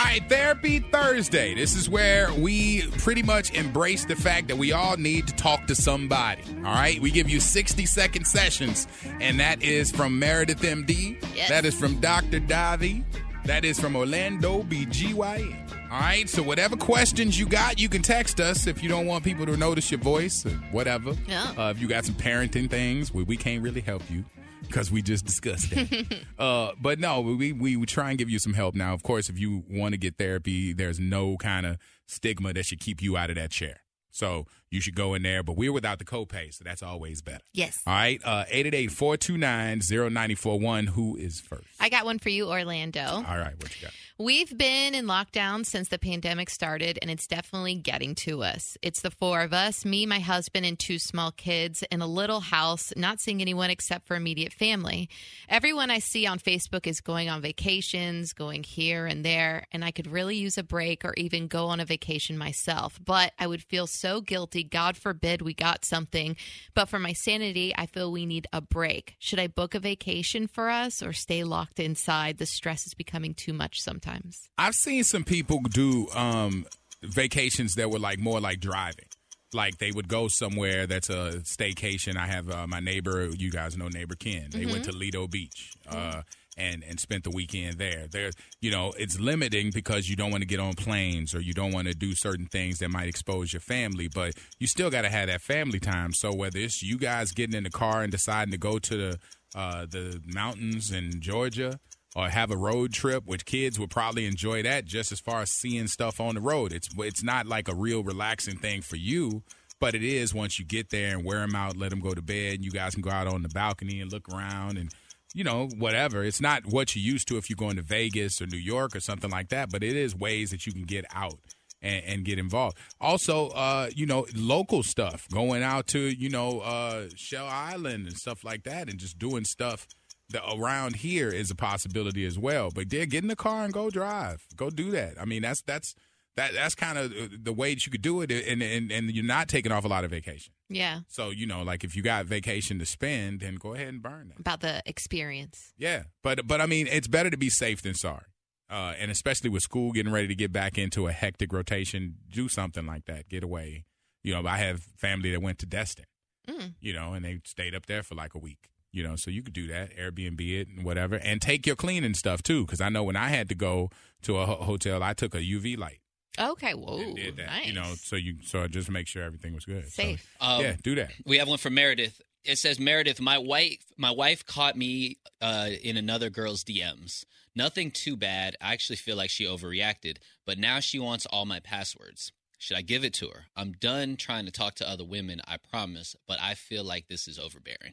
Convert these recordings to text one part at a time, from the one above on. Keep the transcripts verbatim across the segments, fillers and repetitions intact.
right, Therapy Thursday. This is where we pretty much embrace the fact that we all need to talk to somebody. All right, we give you sixty second sessions, and that is from Meredith M D. Yes. That is from Doctor Davi. That is from Orlando B G Y N. All right, so whatever questions you got, you can text us if you don't want people to notice your voice or whatever. Yeah. Uh, if you got some parenting things, we, we can't really help you because we just discussed that. uh, but no, we, we we try and give you some help. Now, of course, if you want to get therapy, there's no kind of stigma that should keep you out of that chair. So you should go in there, but we're without the copay, so that's always better. Yes. All right, uh, eight eight eight, four two nine, zero nine four one. Who is first? I got one for you, Orlando. All right, what you got? We've been in lockdown since the pandemic started, and it's definitely getting to us. It's the four of us, me, my husband, and two small kids in a little house, not seeing anyone except for immediate family. Everyone I see on Facebook is going on vacations, going here and there, and I could really use a break or even go on a vacation myself. But I would feel so guilty. God forbid we got something. But for my sanity, I feel we need a break. Should I book a vacation for us or stay locked inside? The stress is becoming too much sometimes. I've seen some people do um, vacations that were like more like driving. Like they would go somewhere that's a staycation. I have uh, my neighbor, you guys know neighbor Ken. They mm-hmm. went to Lido Beach uh, and, and spent the weekend there. There's, you know, it's limiting because you don't want to get on planes or you don't want to do certain things that might expose your family, but you still got to have that family time. So whether it's you guys getting in the car and deciding to go to the uh, the mountains in Georgia, or have a road trip, which kids would probably enjoy that just as far as seeing stuff on the road. It's it's not like a real relaxing thing for you, but it is once you get there and wear them out, let them go to bed, and you guys can go out on the balcony and look around and, you know, whatever. It's not what you're used to if you're going to Vegas or New York or something like that, but it is ways that you can get out and, and get involved. Also, uh, you know, local stuff, going out to, you know, uh, Shell Island and stuff like that and just doing stuff The, around here is a possibility as well, but yeah, get in the car and go drive. Go do that. I mean, that's that's that that's kind of the way that you could do it, and, and and you're not taking off a lot of vacation. Yeah. So you know, like if you got vacation to spend, then go ahead and burn that. About the experience. Yeah, but but I mean, it's better to be safe than sorry, uh, and especially with school getting ready to get back into a hectic rotation, do something like that. Get away. You know, I have family that went to Destin, mm. you know, and they stayed up there for like a week. You know, so you could do that, Airbnb it and whatever, and take your cleaning stuff too. Because I know when I had to go to a ho- hotel, I took a U V light. Okay, whoa, and did that, nice. You know, so you so just make sure everything was good. Safe. So, um, yeah, do that. We have one from Meredith. It says, Meredith, my wife, my wife caught me uh, in another girl's D Ms. Nothing too bad. I actually feel like she overreacted, but now she wants all my passwords. Should I give it to her? I'm done trying to talk to other women, I promise, but I feel like this is overbearing.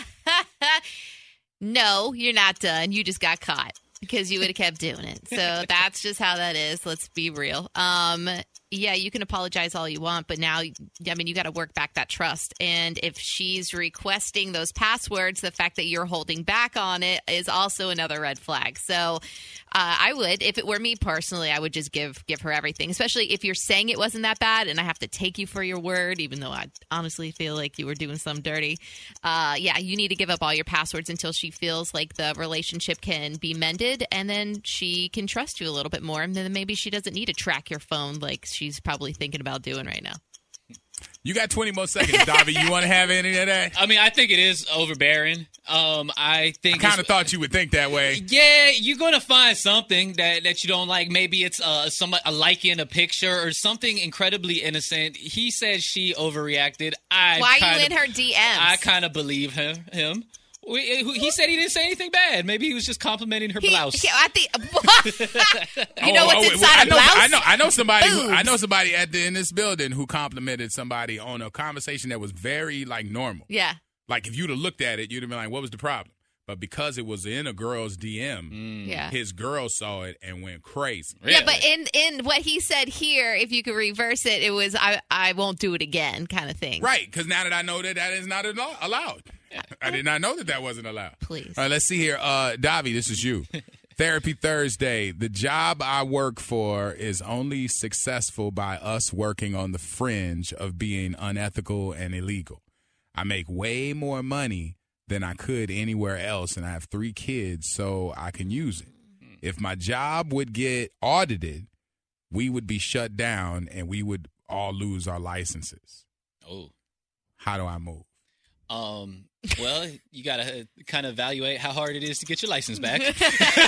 No, you're not done. You just got caught because you would have kept doing it. So that's just how that is. Let's be real. Um, yeah, you can apologize all you want, but now, I mean, you got to work back that trust. And if she's requesting those passwords, the fact that you're holding back on it is also another red flag. So uh, I would, if it were me personally, I would just give give her everything, especially if you're saying it wasn't that bad and I have to take you for your word, even though I honestly feel like you were doing some dirty. Uh, yeah, you need to give up all your passwords until she feels like the relationship can be mended, and then she can trust you a little bit more. And then maybe she doesn't need to track your phone like she's probably thinking about doing right now. You got twenty more seconds, Davi. You want to have any of that? I mean, I think it is overbearing. Um, I think I kind of thought you would think that way. Yeah, you're gonna find something that, that you don't like. Maybe it's uh, somebody a like in a picture or something incredibly innocent. He said she overreacted. I Why kinda, are you in her D Ms? I kind of believe him. Him. We, he said he didn't say anything bad. Maybe he was just complimenting her he, blouse. He, I think, you know oh, what's oh, inside I a know, blouse? I know. I know somebody. Who, Boobs. I know somebody at the, in this building who complimented somebody on a conversation that was very like normal. Yeah. Like if you'd have looked at it, you'd have been like, "What was the problem?" But because it was in a girl's D M, Mm. Yeah. his girl saw it and went crazy. Really? Yeah, but in, in what he said here, if you could reverse it, it was, I, I won't do it again kind of thing. Right, because now that I know that that is not al- allowed. I did not know that that wasn't allowed. Please. All right, let's see here. Uh, Davi, this is you. Therapy Thursday. The job I work for is only successful by us working on the fringe of being unethical and illegal. I make way more money than I could anywhere else, and I have three kids, so I can use it. If my job would get audited, we would be shut down and we would all lose our licenses. Oh. How do I move? Um, well, you got to kind of evaluate how hard it is to get your license back. But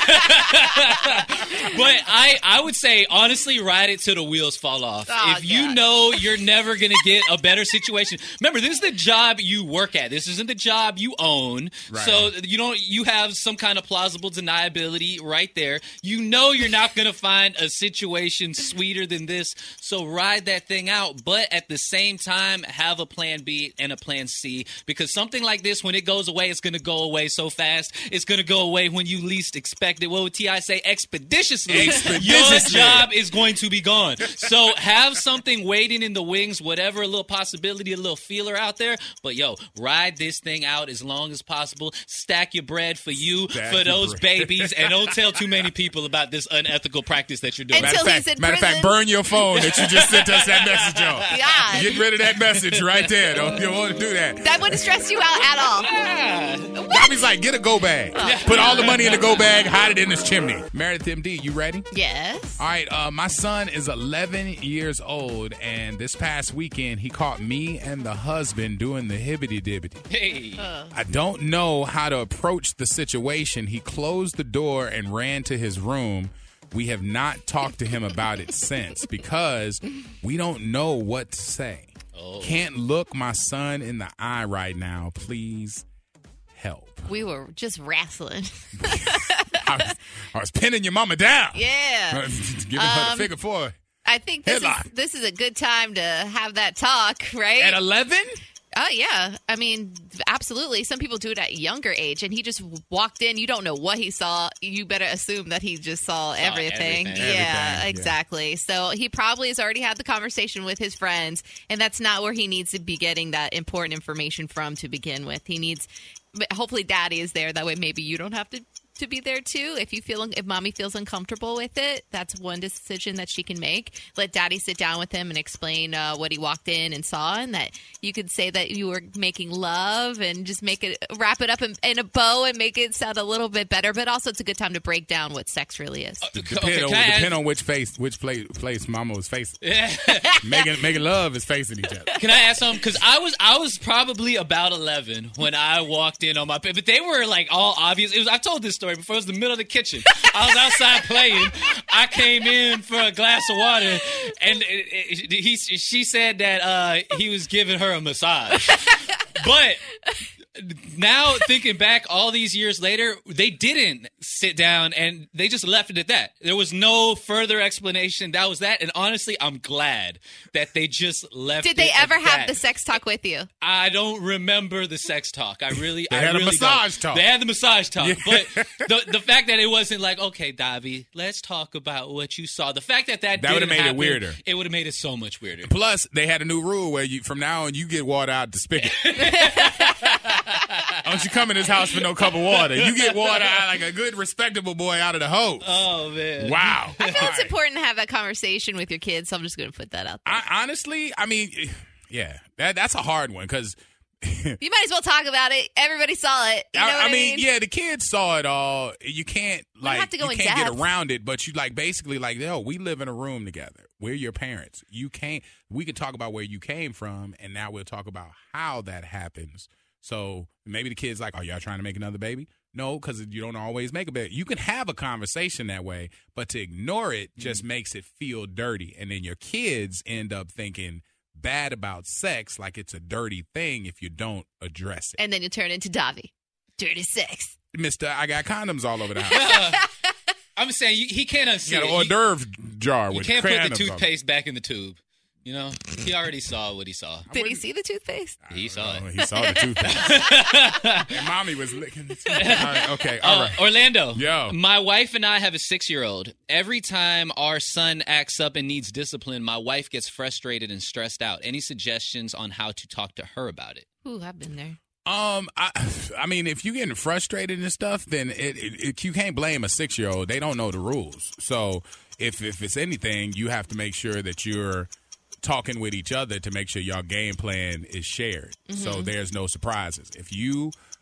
I, I would say, honestly, ride it till the wheels fall off. Oh, if you God. know you're never going to get a better situation. Remember, this is the job you work at. This isn't the job you own. Right. So you don't. You have some kind of plausible deniability right there. You know you're not going to find a situation sweeter than this. So ride that thing out. But at the same time, have a plan B and a plan C. Because something like this, when it goes away, it's going to go away so fast. It's going to go away when you least expect it. What would T I say? Expeditiously. Expeditiously. Your job is going to be gone. So have something waiting in the wings, whatever, a little possibility, a little feeler out there. But, yo, ride this thing out as long as possible. Stack your bread for you, Stack for your those bread. babies, and don't tell too many people about this unethical practice that you're doing. Until Matter of he's fact, in matter of fact, prison. burn your phone that you just sent us that message on. God. Get rid of that message right there. Don't you want to do that? That wouldn't stress you out at all. Ah. Bobby's like, get a go bag. Put all the money in the go bag, hide it in his chimney. Meredith M D, you ready? Yes. All right, uh, my son is eleven years old, and this past weekend he caught me and the husband doing the hibbity-dibbity. Hey. I don't know how to approach the situation. He closed the door and ran to his room. We have not talked to him about it since because we don't know what to say. Oh. Can't look my son in the eye right now. Please help. We were just wrestling. I was, I was pinning your mama down. Yeah. Giving her the Um, figure four. I think this is, Headline. this is a good time to have that talk, right? At eleven? Oh, yeah. I mean, absolutely. Some people do it at a younger age, and he just walked in. You don't know what he saw. You better assume that he just saw, everything. everything. Yeah, Everything, yeah. exactly. So he probably has already had the conversation with his friends, and that's not where he needs to be getting that important information from to begin with. He needs, hopefully daddy is there. That way maybe you don't have to to be there too. If you feel, if mommy feels uncomfortable with it, that's one decision that she can make. Let daddy sit down with him and explain uh, what he walked in and saw, and that you could say that you were making love and just make it, wrap it up in, in a bow and make it sound a little bit better. But also, it's a good time to break down what sex really is. Depend, Okay, on, can I ask- depend on which face, which place, place mama was facing. making, making love is facing each other. Can I ask something? Because I was I was probably about eleven when I walked in on my but they were like all obvious. It was I've told this story before. It was the middle of the kitchen. I was outside playing. I came in for a glass of water, and it, it, he she said that uh, he was giving her a massage, but. Now thinking back all these years later, they didn't sit down and they just left it at that. There was no further explanation. That was that. And honestly, I'm glad that they just left Did it they at ever have that. the sex talk with you? I don't remember the sex talk. I really, They I had a really massage don't. talk. They had the massage talk, Yeah. but the the fact that it wasn't like, okay, Davi, let's talk about what you saw. The fact that that That would've didn't made it happen, weirder. It would have made it so much weirder. Plus, they had a new rule where you from now on you get water out the spigot. Don't you come in this house for no cup of water. You get water out like a good, respectable boy out of the hose. Oh man! Wow. I feel All it's right. important to have that conversation with your kids, so I'm just going to put that out there. I, honestly, I mean, yeah, that, that's a hard one because You might as well talk about it. Everybody saw it. You know I, what I I mean, mean? yeah, the kids saw it all. You can't like have to go you in can't get depth. around it, but you like basically like, yo, we live in a room together. We're your parents. You can't. We can talk about where you came from, and now we'll talk about how that happens. So maybe the kid's like, "Are y'all trying to make another baby?" No, because you don't always make a baby. You can have a conversation that way, but to ignore it just makes it feel dirty, and then your kids end up thinking bad about sex like it's a dirty thing if you don't address it. And then you turn into Davi. Dirty sex. Mister I got condoms all over the house. I'm saying you, he can't unsee You got it. an hors You- d'oeuvre jar You with can't put the condoms on it. toothpaste back in the tube. You know, he already saw what he saw. Did he see the toothpaste? He saw Oh, it. he saw the toothpaste. And mommy was licking the toothpaste. All right, okay, all Uh, right. Orlando. Yo. My wife and I have a six-year-old. Every time our son acts up and needs discipline, my wife gets frustrated and stressed out. Any suggestions on how to talk to her about it? Ooh, I've been there. Um, I, I mean, if you're getting frustrated and stuff, then it, it, it you can't blame a six year old. They don't know the rules. So if if it's anything, you have to make sure that you're talking with each other to make sure your game plan is shared. So there's no surprises. If you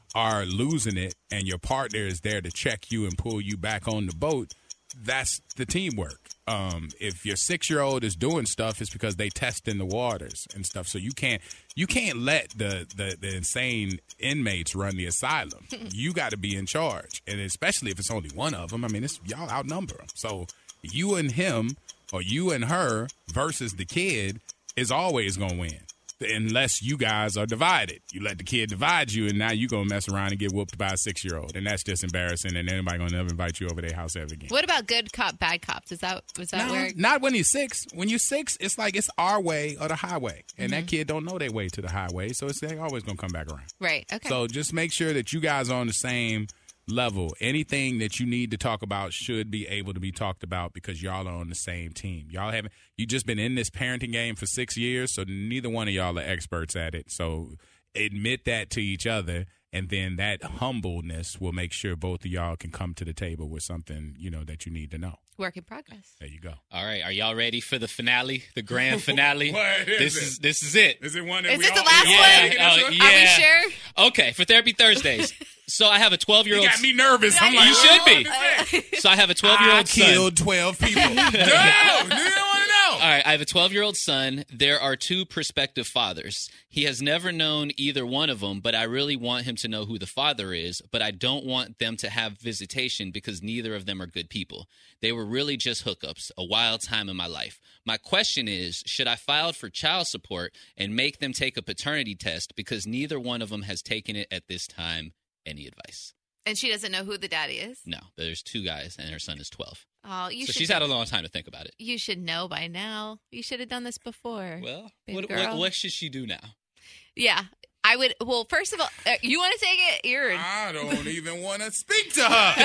are losing it and your partner is there to check you and pull you back on the boat, that's the teamwork. Um, if your six-year-old is doing stuff, it's because they testing the waters and stuff. So you can't you can't let the, the, the insane inmates run the asylum. You got to be in charge, and especially if it's only one of them. I mean, it's y'all outnumber them. So you and him or you and her versus the kid is always going to win. Unless you guys are divided. You let the kid divide you, and now you're going to mess around and get whooped by a six-year-old. And that's just embarrassing, and anybody going to never invite you over their house ever again. What about good cop, bad cops? Is that, was that no, where? Not when you're six. When you're six, it's like it's our way or the highway. And Mm-hmm. that kid don't know their way to the highway, so it's they always going to come back around. Right, okay. So just make sure that you guys are on the same level. Anything that you need to talk about should be able to be talked about because y'all are on the same team. Y'all haven't you just been in this parenting game for six years, so neither one of y'all are experts at it. So admit that to each other, and then that humbleness will make sure both of y'all can come to the table with something, you know, that you need to know. Work in progress. There you go. All right, are y'all ready for the finale, the grand finale? What is this it? is this is it. Is it one that Is we it the all- last Yeah, one? oh, Are we yeah. sure? Okay, for Therapy Thursdays. So I have a You twelve-year-old. got me nervous. I'm You like, should oh, be. what is it? So I have a I twelve-year-old son. killed twelve people. No, you don't want to know. All right, I have a twelve-year-old son. There are two prospective fathers. He has never known either one of them, but I really want him to know who the father is, but I don't want them to have visitation because neither of them are good people. They were really just hookups, a wild time in my life. My question is, should I file for child support and make them take a paternity test because neither one of them has taken it at this time? Any advice? And she doesn't know who the daddy is? No, there's two guys, and her son is twelve. Oh, you So should. she's had a long time to think about it. You should know by now. You should have done this before. Well, Baby what, girl. what, what should she do now? Yeah. I would. Well, first of all, uh, you want to take it? You're. I don't even want to speak to her.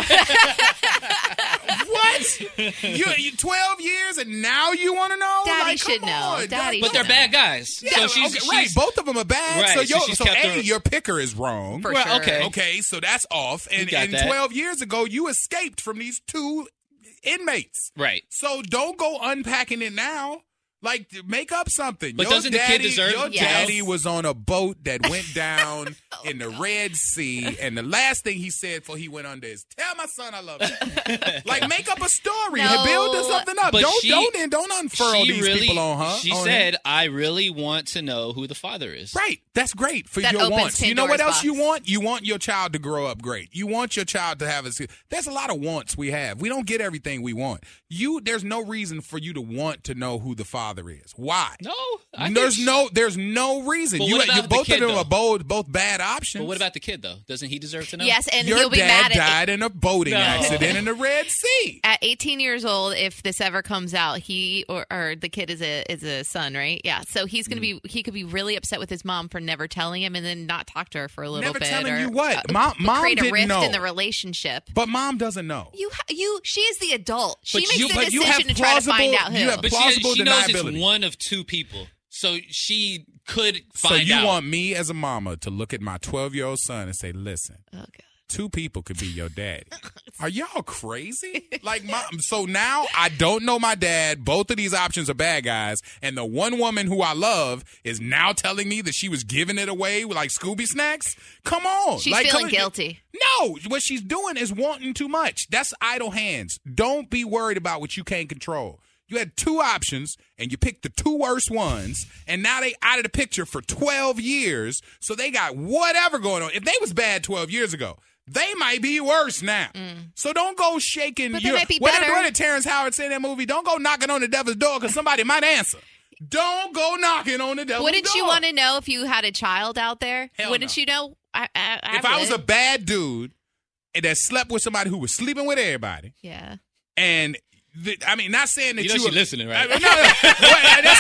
What? You, you twelve years and now you want to know? Daddy like, should come know. on. Daddy But they're should bad guys. Yeah, so she's, okay, she's right. Both of them are bad. Right, So, so yo, she's so, kept A, her- your picker is wrong. For Well, sure. okay. Okay, so that's off. And, got and that. twelve years ago, you escaped from these two inmates. right. So don't go unpacking it now. Like, make up something. But your doesn't the daddy, kid deserve Your Yes. daddy was on a boat that went down in the Red Sea, and the last thing he said before he went under is, "Tell my son I love him." Like, make up a story. No. Build something up. But Don't she- don't and don't unfurl She these really, people on her. She on said, him. "I really want to know who the father is." Right. That's great for That your opens wants. You know what Pandora's else you box. want? You want your child to grow up great. You want your child to have a. There's a lot of wants we have. We don't get everything we want. You. There's no reason for you to want to know who the father is. Why? No, I think There's she- no. There's no reason. But You. what you about the both kid, of them though? are both both bad options. But what about the kid though? Doesn't he deserve to know? Yes, and your he'll be dad mad at died in a boating No. accident in the Red Sea? At eighteen years old, if this ever comes out, he or, or the kid is a is a son, right? Yeah. So he's gonna Mm. be he could be really upset with his mom for never telling him, and then not talk to her for a little Never bit. telling or, you what? uh, Mom- mom create a didn't rift know. in the relationship. But mom doesn't know. You ha- you she is the adult. She But makes you- the but you decision have to try to find plausible- out who. you have But she, plausible she knows deniability. it's one of two people, so she could So find you out. want me as a mama to look at my twelve-year-old son and say, "Listen, Oh god. two people could be your daddy." Are y'all crazy? Like, mom. So now I don't know my dad. Both of these options are bad guys, and the one woman who I love is now telling me that she was giving it away with like Scooby snacks. Come on, She's like, feeling come- guilty. No, what she's doing is wanting too much. That's idle hands. Don't be worried about what you can't control. You had two options, and you picked the two worst ones, and now they out of the picture for twelve years, so they got whatever going on. If they was bad twelve years ago, they might be worse now. So don't go shaking. But they your, might be what did- better. What did Terrence Howard say in that movie? Don't go knocking on the devil's door because somebody might answer. Don't go knocking on the devil's Wouldn't door. you want to know if you had a child out there? Hell Wouldn't no. you know? I, I, I If I was a would. bad dude and that slept with somebody who was sleeping with everybody, yeah. and the, I mean, not saying that You know you she were- listening, right? I mean, no, no. Well, that's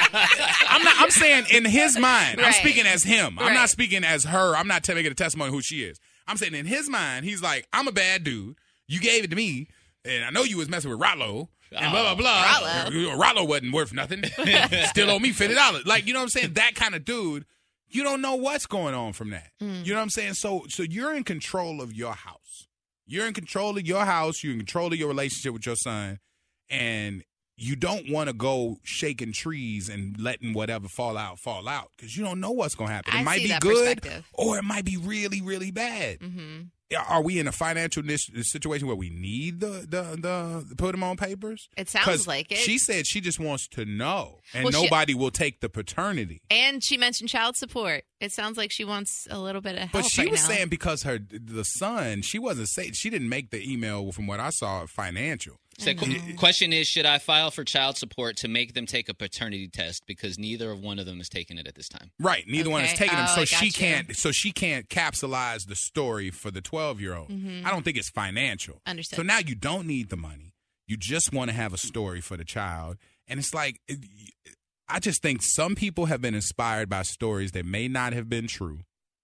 why I'm not. I'm saying in his mind. I'm Right. speaking as him. I'm Right. not speaking as her. I'm not telling a testimony who she is. I'm saying in his mind, he's like, I'm a bad dude. You gave it to me, and I know you was messing with Rollo. And blah blah blah. Rollo. Rollo wasn't worth nothing. Still owe me fifty dollars. Like, you know what I'm saying? That kind of dude. You don't know what's going on from that. You know what I'm saying? So, so you're in control of your house. You're in control of your house. You're in control of your relationship with your son. And you don't want to go shaking trees and letting whatever fall out fall out because you don't know what's going to happen. It I might see be that good perspective. or it might be really, really bad. Mm-hmm. Are we in a financial nis- situation where we need the the, the, the put them on papers? It sounds 'Cause like it. She said she just wants to know, and Well, she- nobody will take the paternity. And she mentioned child support. It sounds like she wants a little bit of help. But she right was now. saying because her the son, she wasn't saying she didn't make the email from what I saw financial. So qu- question is, should I file for child support to make them take a paternity test because neither of one of them is taking it at this time? Right, neither one is Okay. taking them, Oh, so I she gotcha. can't. So she can't capsulize the story for the twelve-year-old. I don't think it's financial. Mm-hmm. Understood. So now you don't need the money. You just want to have a story for the child, and it's like it, I just think some people have been inspired by stories that may not have been true,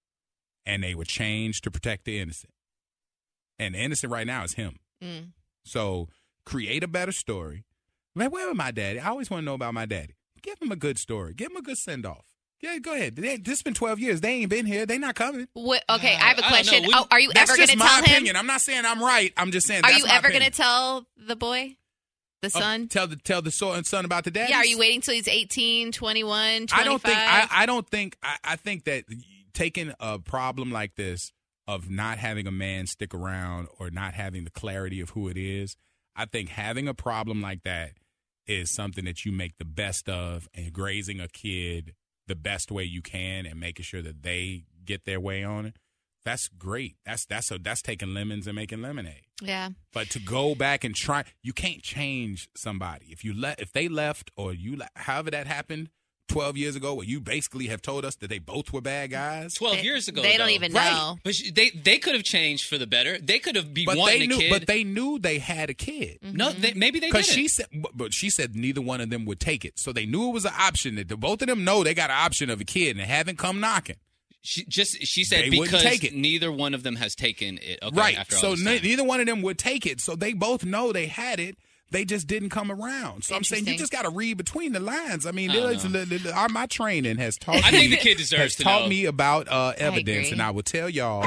and they were changed to protect the innocent. And the innocent right now is him. Mm. So create a better story. Like, where was my daddy? I always want to know about my daddy. Give him a good story. Give him a good send off. Yeah, go ahead. They, this has been twelve years. They ain't been here. They not coming. What, okay, I have a I don't know. question. We- Oh, are you That's ever going just to my tell him? opinion. I'm not saying I'm right. I'm just saying. Are that's you my ever going to opinion. tell the boy, the Uh, son? tell the tell the son son about the daddy? Yeah, are you waiting till he's eighteen, twenty-one, twenty-five? I don't think. I, I don't think. I, I think that taking a problem like this of not having a man stick around or not having the clarity of who it is, I think having a problem like that is something that you make the best of, and grazing a kid the best way you can and making sure that they get their way on it. That's great. That's that's a, that's taking lemons and making lemonade. Yeah. But to go back and try, you can't change somebody. If you let, if they left or you, le- however that happened twelve years ago, where you basically have told us that they both were bad guys. twelve They- years ago, They don't though. even Right. know. But sh- they they could have changed for the better. They could have be But wanting they knew, a kid. but they knew they had a kid. no, they, maybe they Because didn't. she said, but- but she said neither one of them would take it, so they knew it was an option. That the, both of them know they got an option of a kid and they haven't come knocking. She just she said They wouldn't because take it. neither one of them has taken it. Okay, Right. After all So this ne- time. neither one of them would take it. So they both know they had it. They just didn't come around. So I'm saying you Interesting. just got to read between the lines. I mean, I don't there's- know. the- the- our- my training has taught me. I think the kid deserves has to taught know. me about uh, evidence, agree. and I will tell y'all.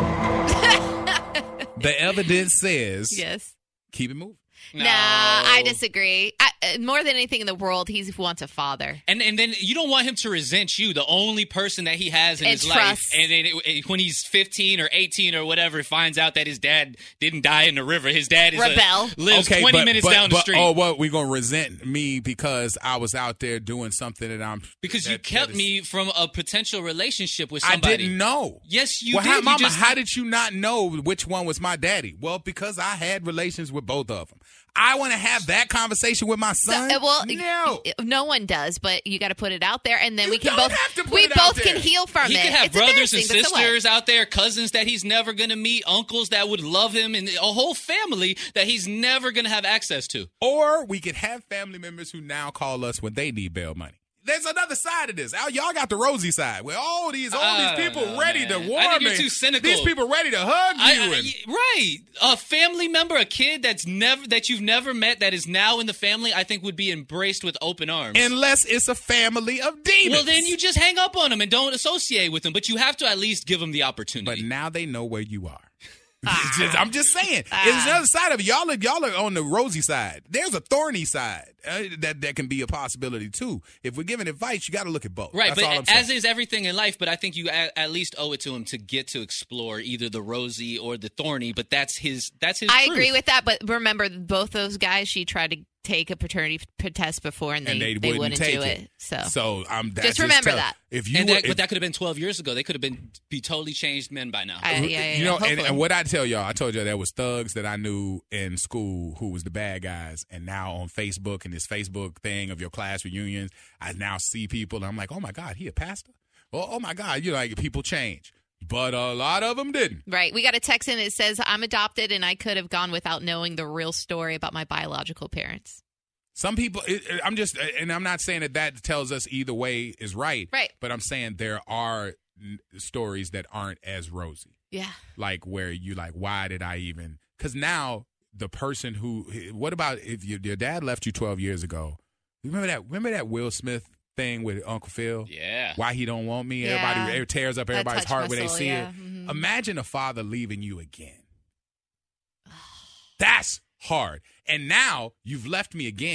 The evidence says Yes. keep it moving. No. Nah, I disagree. I, uh, more than anything in the world, he wants a father. And and then you don't want him to resent you, the only person that he has in And his trust. life. And then it, it- when he's fifteen or eighteen or whatever, finds out that his dad didn't die in the river. His dad is a- Rebel. lives twenty but, minutes but, down the but, street. Oh, what we gonna resent me because I was out there doing something that I'm because you that- kept that is- me from a potential relationship with I somebody. didn't know. Yes, you well, did. How, You Mama, just- how did you not know which one was my daddy? Well, because I had relations with both of them. I want to have that conversation with my son. Uh, well, no. no one does, but you got to put it out there, and then You we can don't both have to put we it out both there. can heal from He it. could have It's brothers and embarrassing, but so what? sisters out there, cousins that he's never going to meet, uncles that would love him, and a whole family that he's never going to have access to. Or we could have family members who now call us when they need bail money. There's another side of this. Y'all got the rosy side where all these all I these don't people know, ready man. to I warm think you're me. too cynical. These people ready to hug I- you. I- and, right, a family member, a kid that's never that you've never met that is now in the family, I think would be embraced with open arms. unless it's a family of demons. well, then you just hang up on them and don't associate with them. But you have to at least give them the But opportunity. now they know where you are. Ah. It's just- I'm just saying. Ah. There's another side of it. Y'all are, y'all are on the rosy side. There's a thorny side uh, that, that can be a possibility, too. If we're giving advice, you got to look at both. Right, That's all I'm but saying. as is everything in life, but I think you at, at least owe it to him to get to explore either the rosy or the thorny. But that's his. That's his. I truth. agree with that, but remember, both those guys, she tried to take a paternity p- test before, and they, and they, they wouldn't, wouldn't take do it. it. So, So um, that's Just remember tell- that. If you And were, that, if- but that could have been twelve years ago. They could have been be totally changed men by now. I, yeah, yeah, you know, yeah, and, and hopefully. what I tell y'all, I told you there was thugs that I knew in school who was the bad guys, and now on Facebook and this Facebook thing of your class reunions, I now see people, and I'm like, oh my God, he a pastor? Oh, oh my God, you know, like people change, but a lot of them didn't. Right. We got a text in. It says, I'm adopted and I could have gone without knowing the real story about my biological parents. Some people, it, it- I'm just, and I'm not saying that that tells us either way is right, Right. but I'm saying there are n- stories that aren't as rosy. Yeah. Like where you like, why did I even? Because now the person who, what about if your, your dad left you twelve years ago? Remember that? Remember that Will Smith thing with Uncle Phil? Yeah. Why he don't want me? Yeah. Everybody it tears up That everybody's touched heart my when they soul, see yeah. it. Mhm. Imagine a father leaving you again. That's hard. And now you've left me again.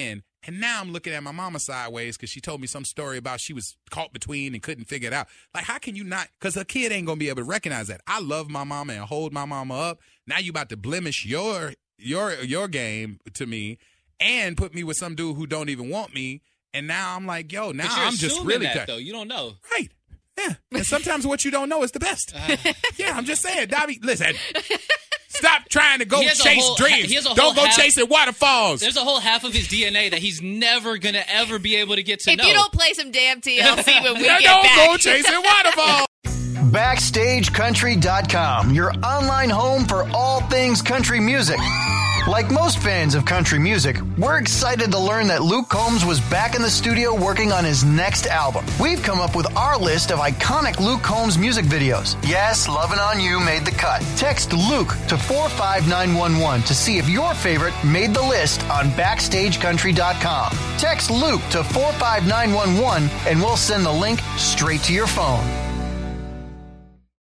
And now I'm looking at my mama sideways because she told me some story about she was caught between and couldn't figure it out. Like, how can you not? Because a kid ain't going to be able to recognize that. I love my mama and hold my mama up. Now you about to blemish your your your game to me and put me with some dude who don't even want me. And now I'm like, yo, now I'm just really that, cut. though. You don't know. Right. Yeah. And sometimes what you don't know is the best. Uh, yeah, I'm just saying, Dobby, listen. Stop trying to go chase whole, dreams. Don't go half, chasing waterfalls. There's a whole half of his D N A that he's never going to ever be able to get to if know. If you don't play some damn T L C when we yeah, get don't back. Don't go chasing waterfalls. Backstage Country dot com, your online home for all things country music. Like most fans of country music, we're excited to learn that Luke Combs was back in the studio working on his next album. We've come up with our list of iconic Luke Combs music videos. Yes, Lovin' On You made the cut. Text Luke to four five nine one one to see if your favorite made the list on Backstage Country dot com. Text Luke to four five nine one one and we'll send the link straight to your phone.